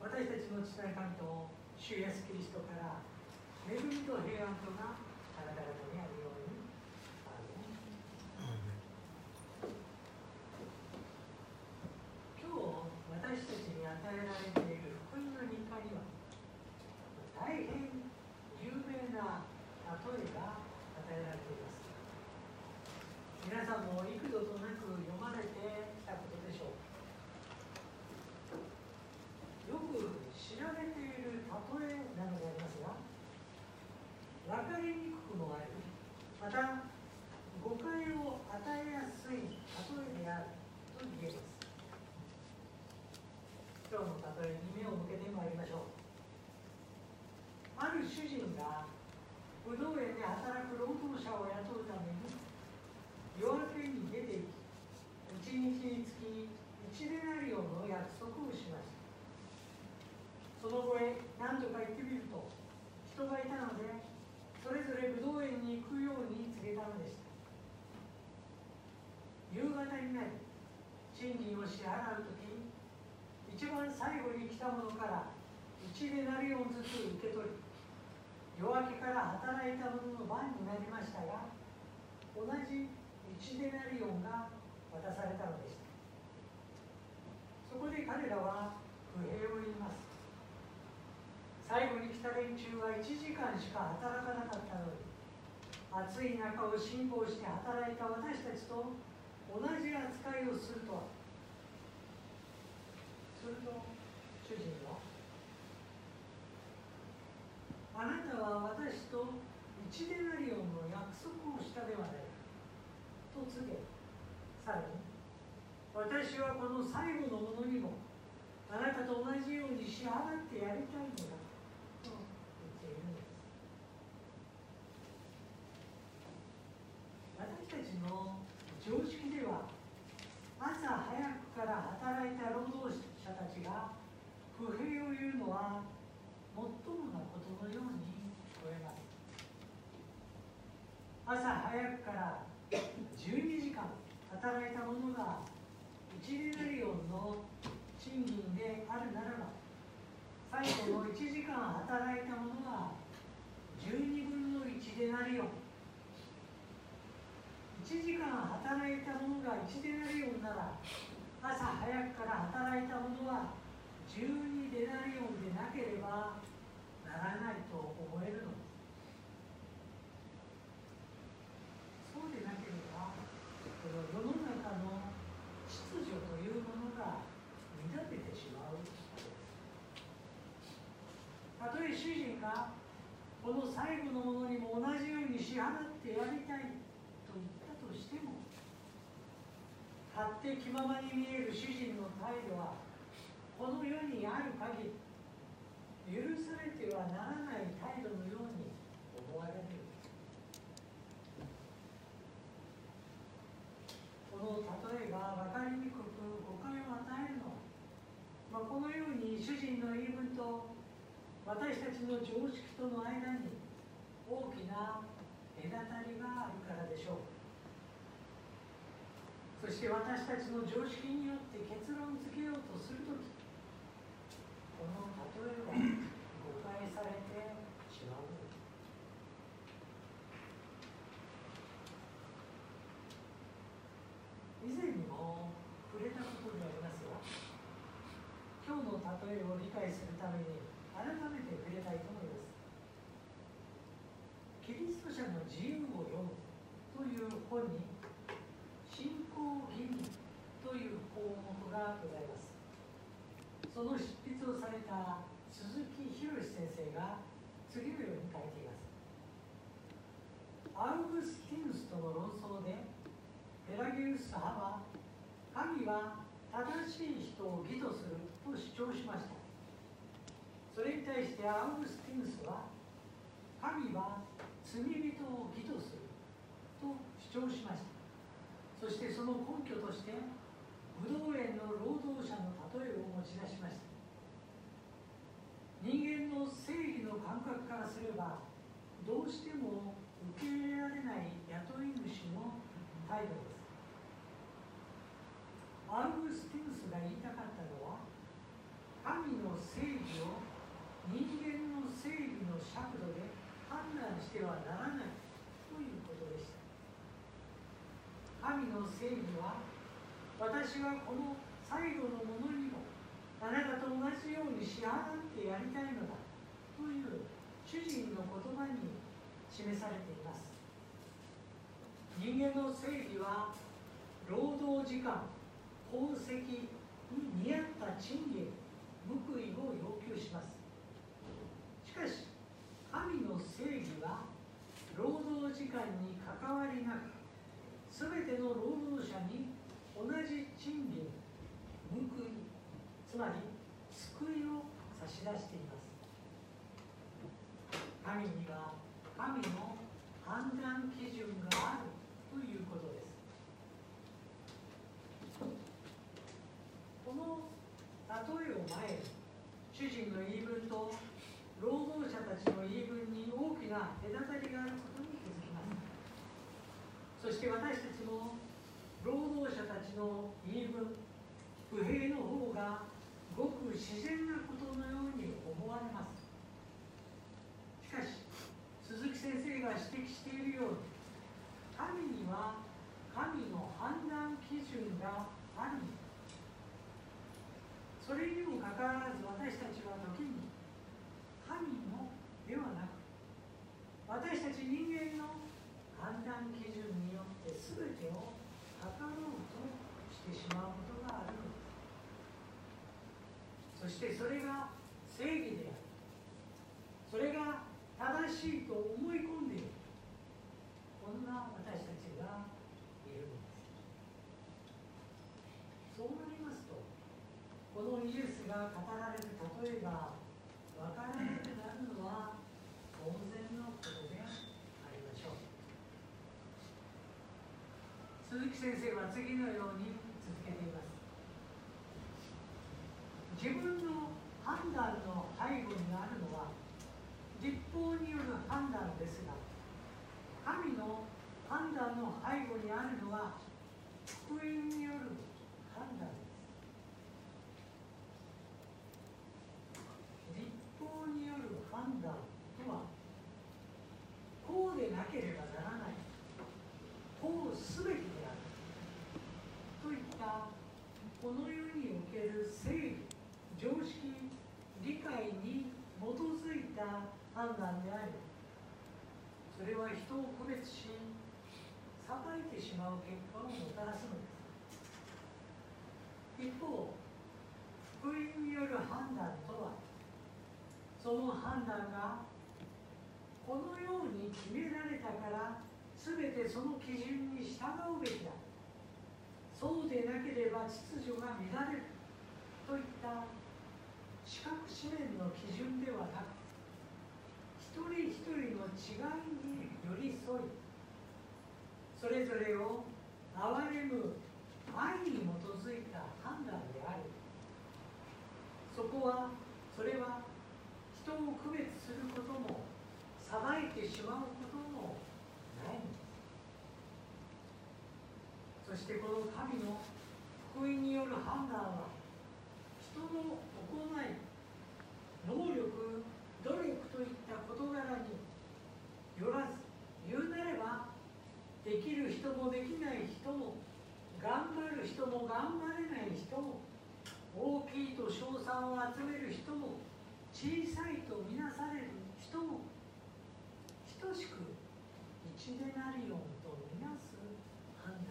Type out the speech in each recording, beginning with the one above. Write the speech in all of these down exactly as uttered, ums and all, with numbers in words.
私たちの父なる神と主イエスキリストから恵みと平安とがあなた方にあるように。アーメン。今日私たちに与えられている福音の日課には大変有名な例えが与えられています。皆さんも幾度となく読まれてきたことでしょう。よく知られている例えなのでありますが、分かりにくくもあり、また誤解を与えやすい例えであると言えます。今日の例えに目を向けてまいりましょう。ある主人がぶどう園で働く労働者を雇うために夜明けに出て行き、一日につき一デナリオンの約束をしました。その後へ何度か行ってみると人がいたので、それぞれぶどう園に行くように告げたのでした。夕方になり、賃金を支払うとき、一番最後に来た者から一デナリオンずつ受け取り、夜明けから働いた者の番になりましたが、同じ一デナリオンが渡されたのでした。そこで彼らは不平を言います。最後に来た連中はいちじかんしか働かなかったのに、暑い中を辛抱して働いた私たちと同じ扱いをするとは。すると主人は、あなたは私と一デナリオンの約束をしたではないかと告げ、さらに私はこの最後のものにもあなたと同じように支払ってやりたいのだと言っているのです。私たちの常識では、朝早くから働いた労働者たちが不平を言うのはもっともなことのように聞こえます。朝早くからじゅうにじかん働いた者がいちデナリオンの賃金であるならば、最後のいちじかん働いた者がじゅうにぶんのいちデナリオン、いちじかん働いた者がいちデナリオンなら、朝早くから働いた者はじゅうにデナリオンでなければならないと思えるのです。そうでなければ、この世の中の秩序というものが乱れてしまうのです。たとえ主人がこの最後のものにも同じように支払ってやりたいと言ったとしても、勝手気ままに見える主人の態度はこの世にある限り許されてはならない態度のように思われる。この例えが分かりにくく誤解を与えるのは、まあ、このように主人の言い分と私たちの常識との間に大きな隔たりがあるからでしょう。そして私たちの常識によって結論付けようとするとき、この例えは誤解されてしまうのです。以前にも触れたことでありますが、今日の例えを理解するために改めて触れたいと思います。キリスト者の自由を読むという本に信仰義務という項目がございます。その執筆をされた鈴木博先生が次のように書いています。アウグスティヌスとの論争でペラギウス派は、神は正しい人を義とすると主張しました。それに対してアウグスティヌスは、神は罪人を義とすると主張しました。そしてその根拠としてブドウ園の労働者の例えを持ち出しました。人間の正義の感覚からすればどうしても受け入れられない雇い主の態度です。アウグスティヌスが言いたかったのは、神の正義を人間の正義の尺度で判断してはならないということでした。神の正義は、私はこの最後のものにもあなたと同じように支払ってやりたいのだという主人の言葉に示されています。人間の正義は労働時間、功績に見合った賃金、報いを要求します。しかし、神の正義は労働時間に関わりなく、すべての労働者に同じ賃金、報い、つまり救いを差し出しています。神には神の判断基準があるということです。この例えを前に、主人の言い分と労働者たちの言い分に大きな隔たりがあることに気づきます。そして私たちも労働者たちの言い分、不平の方がごく自然なことのように思われます。しかし、鈴木先生が指摘しているように、神には神の判断基準があるのです。それにもかかわらず、私たちは時に神のではなく、私たち人間の判断基準によって全てを測ろうとしてしまうことがあるのです。そしてそれが正義である。それが正しいと思い込んでいる。こんな私たちがいるのです。そうなりますと、このイエスが語られる例えが分からなくなるのは当然のことでありましょう。鈴木先生は次のように続けています。自分の判断の背後にあるのは律法による判断ですが、神の判断の背後にあるのは福音による判断です。律法による判断とは、こうでなければならない、こうすべきであるといったこの世における正義、常識、理解に基づいた判断であり、それは人を区別し、裁いてしまう結果をもたらすのです。一方、福音による判断とは、その判断がこのように決められたから全てその基準に従うべきだ、そうでなければ秩序が乱れるといった資格紙面の基準ではなく、一人一人の違いに寄り添い、それぞれを憐れむ愛に基づいた判断である。そこは、それは人を区別することも裁いてしまうこともないのです。そしてこの神の福音による判断は、人の行い、能力、努力といった事柄によらず、言うなればできる人もできない人も、頑張る人も頑張れない人も、大きいと称賛を集める人も、小さいとみなされる人も、等しく一デナリオンとみなす判断なの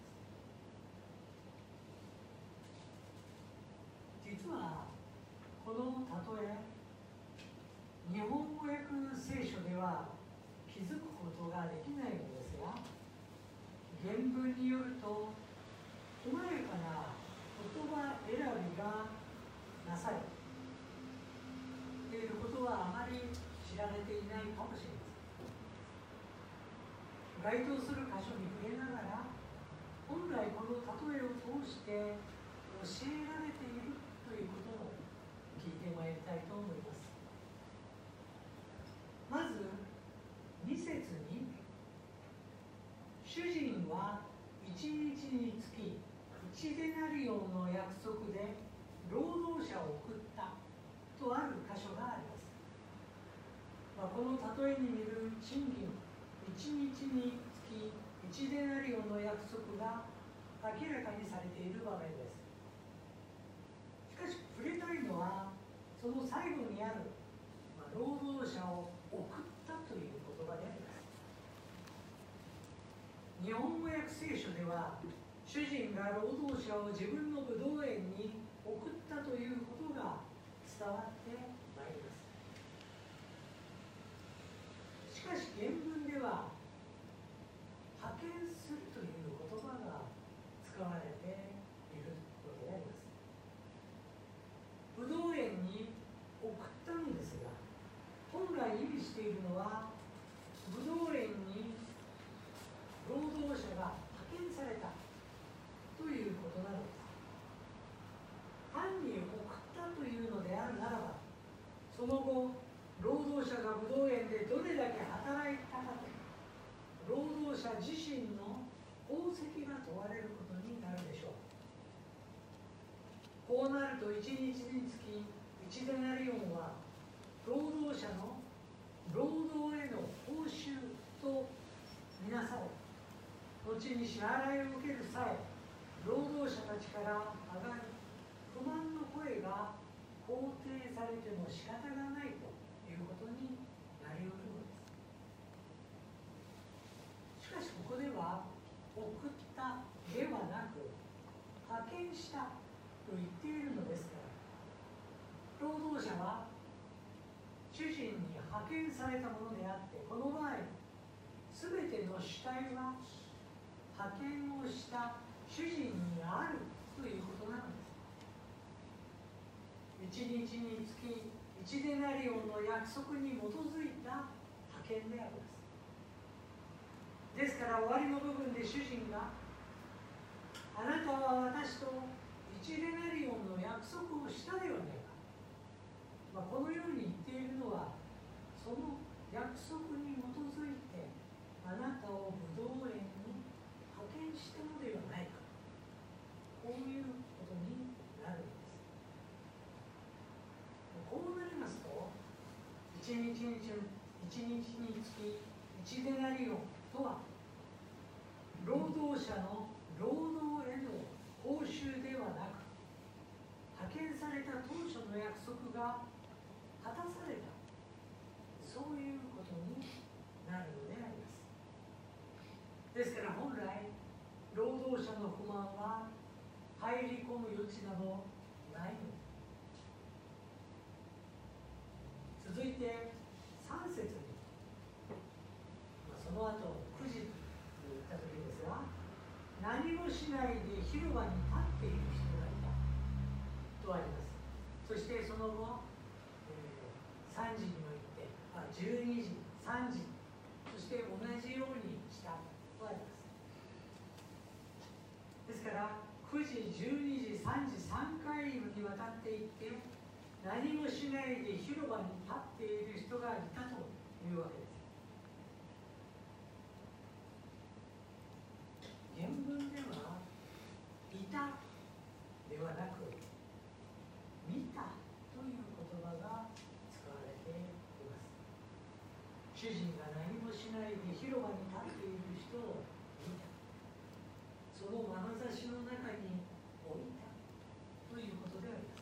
です。実はこの例え、日本語訳聖書では気づくことができないのですが、原文によると細やかな言葉選びがなされていることはあまり知られていないかもしれません。該当する箇所に触れながら、本来この例えを通して教えられているということを聞いてまいりたいと思います。まずに節に、主人は一日につき一デナリオンの約束で労働者を送ったとある箇所があります。まあ、この例えに見る賃金、いちにちにつきいちデナリオンの約束が明らかにされている場面です。しかし触れたいのはその最後にある、まあ、労働者を送ったという言葉であります。日本語訳聖書では主人が労働者を自分のブドウ園に送ったということが伝わってまいります。しかし原文では派遣するという言葉が使われているわけであります。ブドウ園に送ったのですが、本来意味しているのはブドウ園に労働者が派遣されたということなのです。単に送ったというのであるならば、その後労働者がブドウ園でどれだけ働いたかと労働者自身の功績が問われることになるでしょう。こうなるといちにちにつきいちデナリオンは労働者の労働への報酬とみなされ、後に支払いを受ける際、労働者たちから上がる不満の声が肯定されても仕方がないということになりうるのです。しかしここでは送ったではなく派遣したと言っているのですから、労働者は主人に派遣されたものであって、この場合すべての主体は派遣をした主人にあるということなのです。いちにちにつきいちデナリオンの約束に基づいた派遣であります。ですから終わりの部分で主人が、あなたは私といちデナリオンの約束をしたではないか、まあ、このように言っているのは、その約束に基づいてあなたをブドウ園に派遣したのではないか、こういうことになるんです。こうなりますと、いちにちにつきいちデナリオンとは、労働者の労働への報酬ではなく、派遣された当初の約束が果たされた、そういうことになるのであります。ですから本来、労働者の不満は入り込む余地などないのです。続いてさん節に、まあ、その後くじと言った時ですが、何もしないで広場に立っている人がいたとあります。そしてその後、えー、さんじにも行って、あじゅうにじ、さんじ、そして同じようにしたとあります。ですからくじ、じゅうにじ、さんじ、さんかいにわたっていって、何もしないで広場に立っている人がいたというわけです。原文では、いたではなく、見たという言葉が使われています。主人が何もしないで広場に立っている人を見た。その眼差しの中に置いたということであります。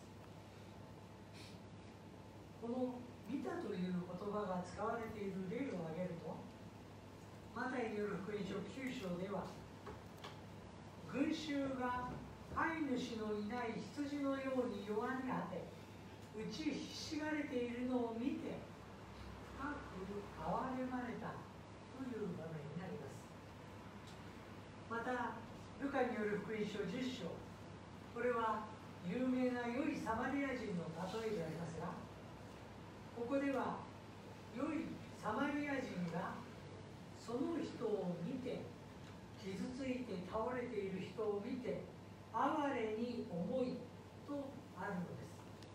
この見たという言葉が使われている例を挙げると、マタイによる福音書きゅう章では、群衆が飼い主のいない羊のように弱に果て、打ちひしがれているのを見て、深く憐れまれたという場面になります。また、ルカによる福音書じゅっ章、これは有名な良いサマリア人の例えでありますが、ここでは良いサマリア人がその人を見て、傷ついて倒れている人を見て、哀れに思いとあるのです。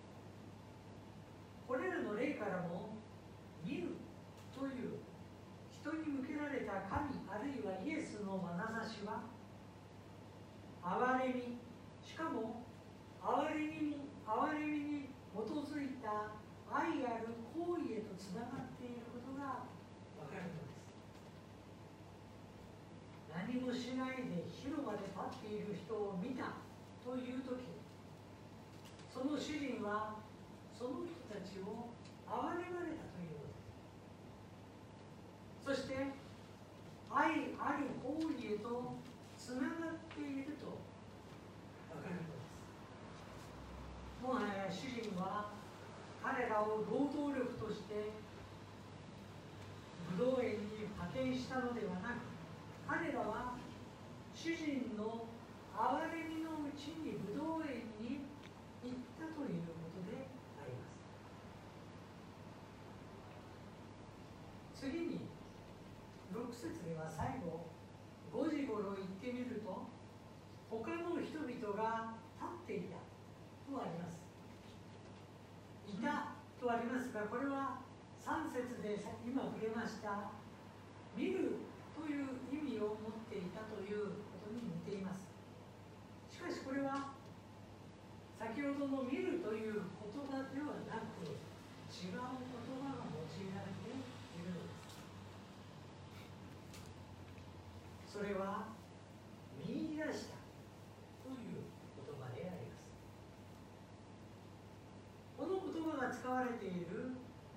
これらの例からも、見るという人に向けられた神あるいはイエスの眼差しは、哀れみ、しかも哀れみに、哀れみに基づいたつながっていることがわかるのです。何もしないで広場で立っている人を見たというとき、その主人はその人たちを憐れまれたというのです。そして愛ある方へとつながっているとわかるのです。もはや主人は彼らを労働力としてブドウ園に派遣したのではなく、彼らは主人の憐れみのうちにブドウ園に行ったということであります。次にろく節では最後ごじ頃行ってみると、他の人々が立っていたとあります。いたとありますが、これはさん節で今触れました見るという意味を持っていたということに似ています。しかしこれは先ほどの見るという言葉ではなく、違う言葉が用いられているのです。それは見出したという言葉であります。この言葉が使われている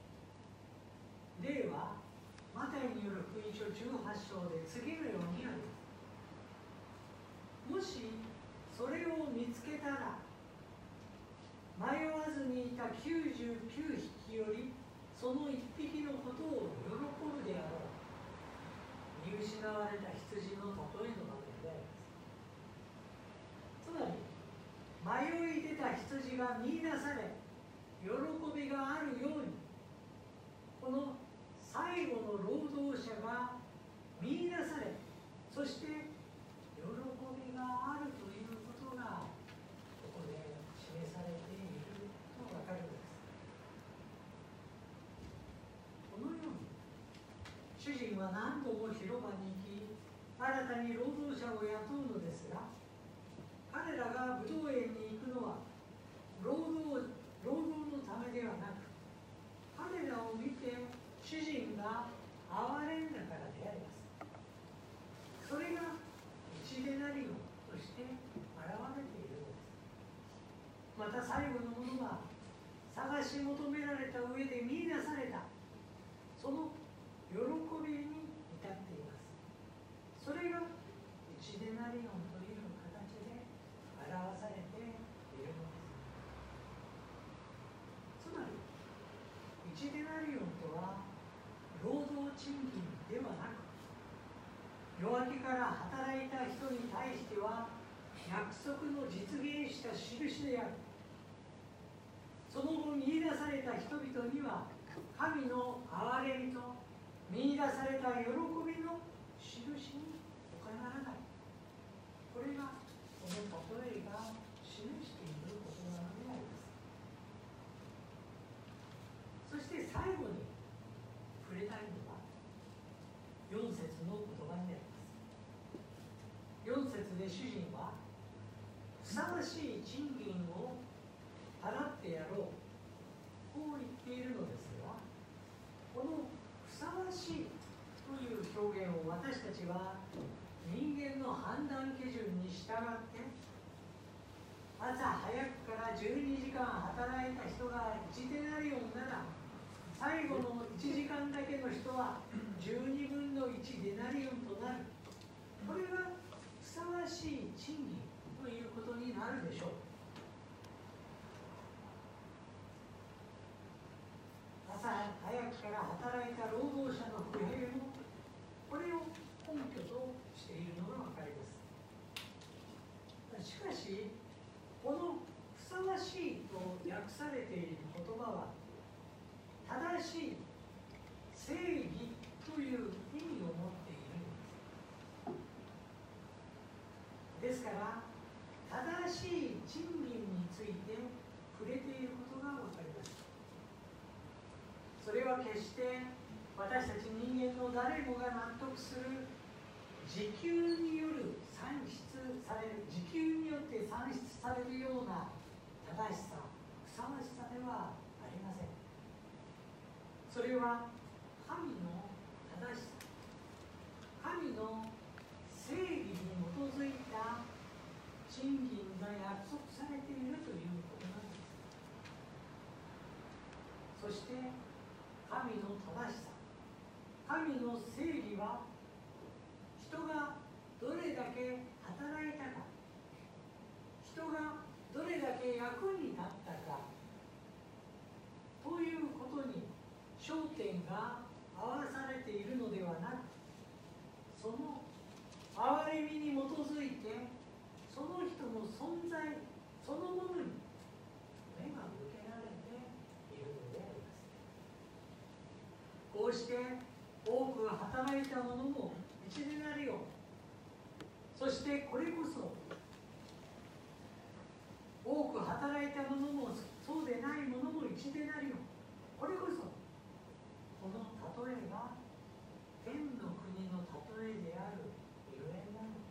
例はマタイによる福音書じゅうはち章で次のようにあります。もしそれを見つけたら、迷わずにいたきゅうじゅうきゅう匹よりそのいっぴきのことを喜ぶであろう。見失われた羊の例えの場面であります。つまり迷い出た羊が見出され、喜びがあるように、この最後の労働者が見出され、そして喜びがあるということがここで示されていると分かるのです。このように主人は何度も広場に行き、新たに労働者を雇うのですが、彼らがブドウ園に行くのは労働労働のためではなく、彼らを見て主人が憐れんだからであります。それが一デナリオンとして現れているのです。また最後のものは探し求められた上で見出された、その喜びに至っています。それが一デナリオンという形で表されているのです。つまり一デナリオンとは労働賃金ではなく、夜明けから働いた人に対しては約束の実現した印である。その後見出された人々には神の憐れみと見出された喜びの印に他ならない。これがこの例えが示していることなのであります。そして最後に触れたいのはよん節の言葉になります。よん節で主人はふさわしい賃金を払ってやろう、こう言っているのですが、このふさわしいという表現を私たちは人間の判断基準に従って、朝早くからじゅうにじかん働いた人がいちデナリオンなら、最後のいちじかんだけの人はじゅうにぶんのいちデナリオンとなる。これがふさわしい賃金ということになるでしょう。朝早くから働いた労働者の不平もこれを根拠としているのが分かります。しかしこのふさわしいと訳されている言葉は正しい、正義という意味を持っているんです。ですから正しい賃金について触れていることが分かります。それは決して私たち人間の誰もが納得する時給による算出される、時給によって算出されるような正しさ、ふさわしさではありません。 それは神の正しさ、神の正義に基づいた賃金が約束されているということなんです。そして神の正しさ、神の正義は人がどれだけ働いたか、人がどれだけ役に立ったかということに焦点が合わされているのではなく、その憐れみに基づいてその人の存在そのものに目が向けられているのであります。こうして多く働いた者も一でなるよう、そしてこれこそ多く働いた者もそうでない者も一でなるよう、これこそこの例えが天の国の例えであるゆえなんです。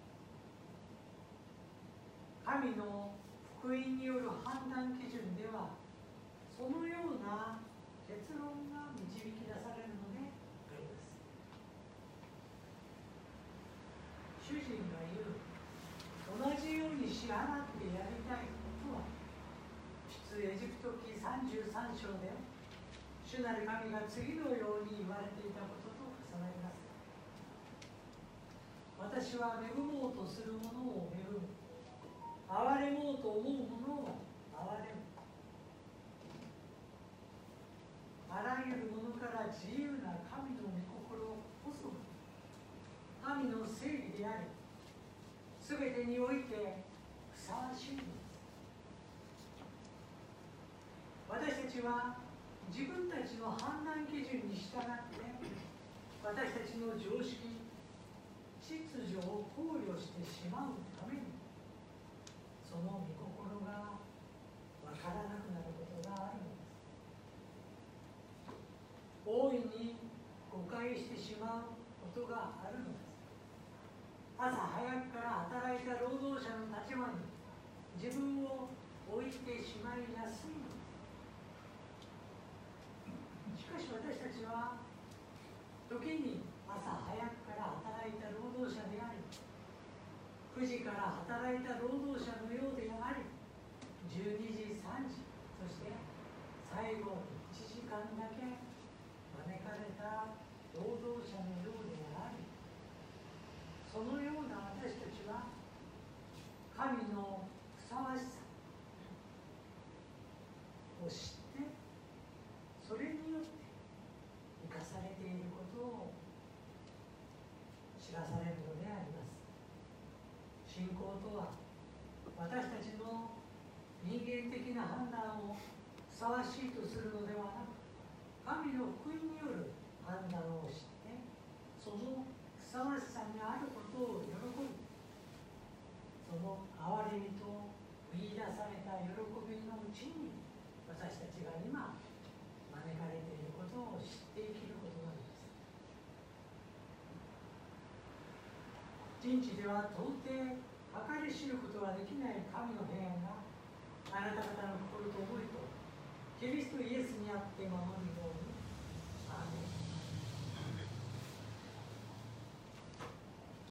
神の福音による判断基準ではそのような結論が導き出されるのであります。主人が言う同じように支払ってやりたいとは、出エジプト記さんじゅうさん章で主なる神が次のように言われていたことと重なります。私は恵もうとする者を恵む、憐れもうと思う者を憐れむ。あらゆるものから自由な神の御心こそ神の正義であり、すべてにおいてふさわしいのです。私たちは自分たちの判断基準に従って私たちの常識、秩序を考慮してしまうためにその御心がわからなくなることがあるのです。大いに誤解してしまうことがあるのです。朝早くから働いた労働者の立場に自分を置いてしまいやすいのです。しかし私たちは時に朝早くから働いた労働者であり、くじから働いた労働者のようであり、じゅうにじ、さんじ、そして最後いちじかんだけ招かれた労働者のようであり、そのような私たちは神のふさわしさを知って、それによって生かされていることを知らされるのであります。信仰とは私たちの人間的な判断をふさわしいとするのではなく、神の福音による判断を知ってそのふさわしさにあることを喜び、その憐れみと見出された喜びのうちに私たちが今招かれていることを知って生きることがあります。人知では到底計り知ることができない神の平安があなた方の心と思いとキリストイエスにあって守るように。アーメン。